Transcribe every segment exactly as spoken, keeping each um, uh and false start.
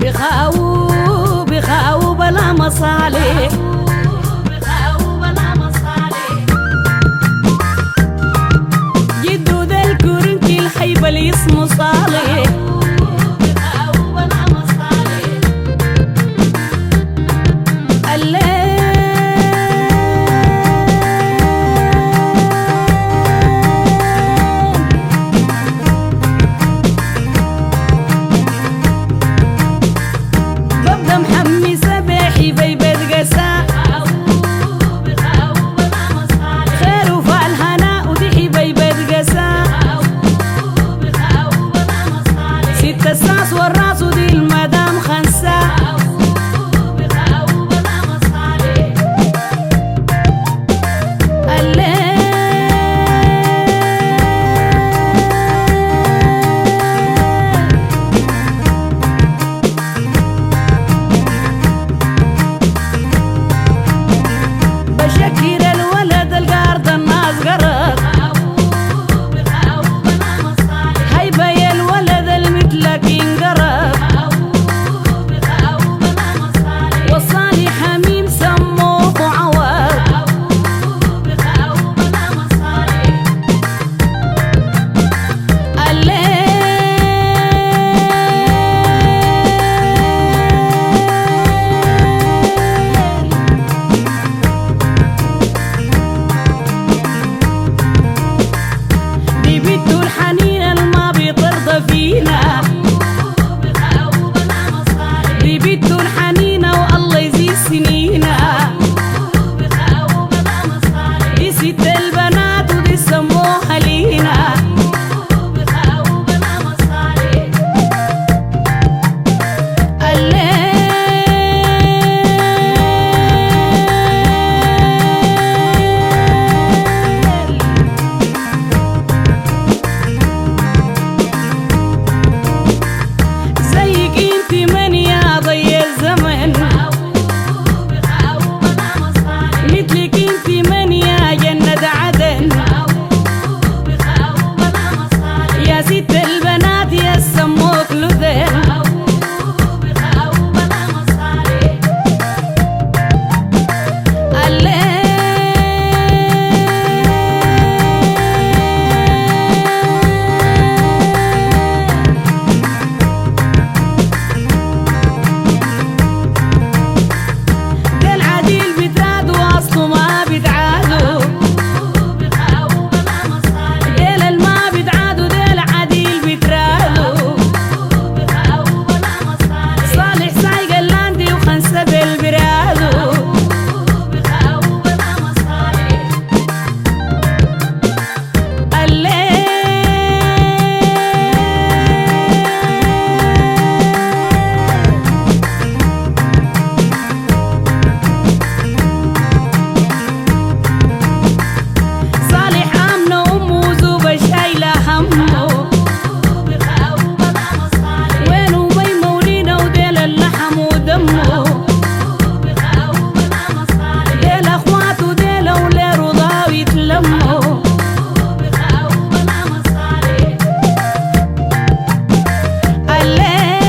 بخاو بخاو بلا مصالح بخاو بلا مصالح جدو ذا الكورنتي الخيبة اللي اسمه صالح بخاو بلا مصالح الساس والراس ودي المدام خنسة بخاو بلا مصالح الليل بشكر الولد القارد الناس قرب بخاو بلا مصالح هيبة يا الولد المثلك فينا بخاو بلا مصالح دي بنته الحنينة والله يزيد سنينا بخاو بلا مصالح دي ست البنات ودي سموها لينا بخاو بلا مصالح الليل ست البنات يسموك لذين بخاو بلا مصالح الليل ده العديل بتراد واصله ما بتعادوا بخاو بلا مصالح ديل الما بتعادوا صالح سايق اللاندي وخنسة بالبرادو بخاو بلا مصالح الليل صالح امنه امه زوبة شايلة همه ديل اخواته ديل اولاد رضاو يتلموا بخاو بلا مصالح الليل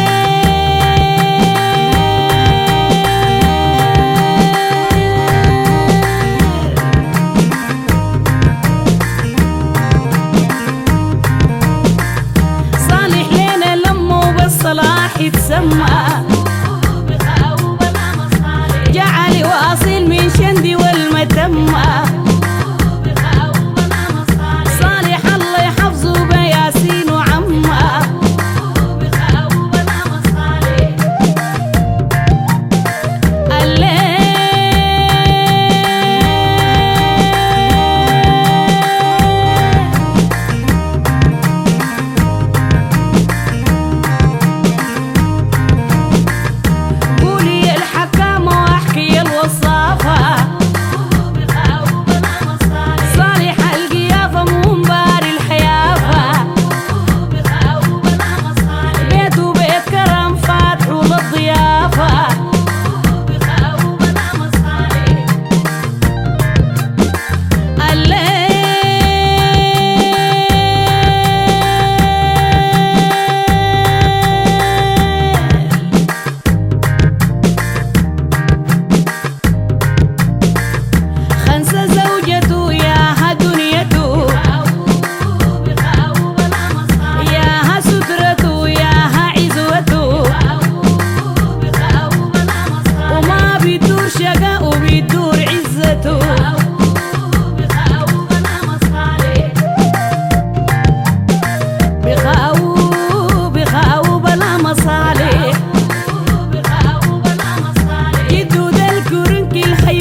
صالح لينا لمه بالصلاح يتسمى جعلي واصل من شندي والمتمة بخاو بلا مصالح صالح الله يحفظه بياسين وعمه بخاو بلا مصالح الليل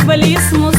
جبل اسمه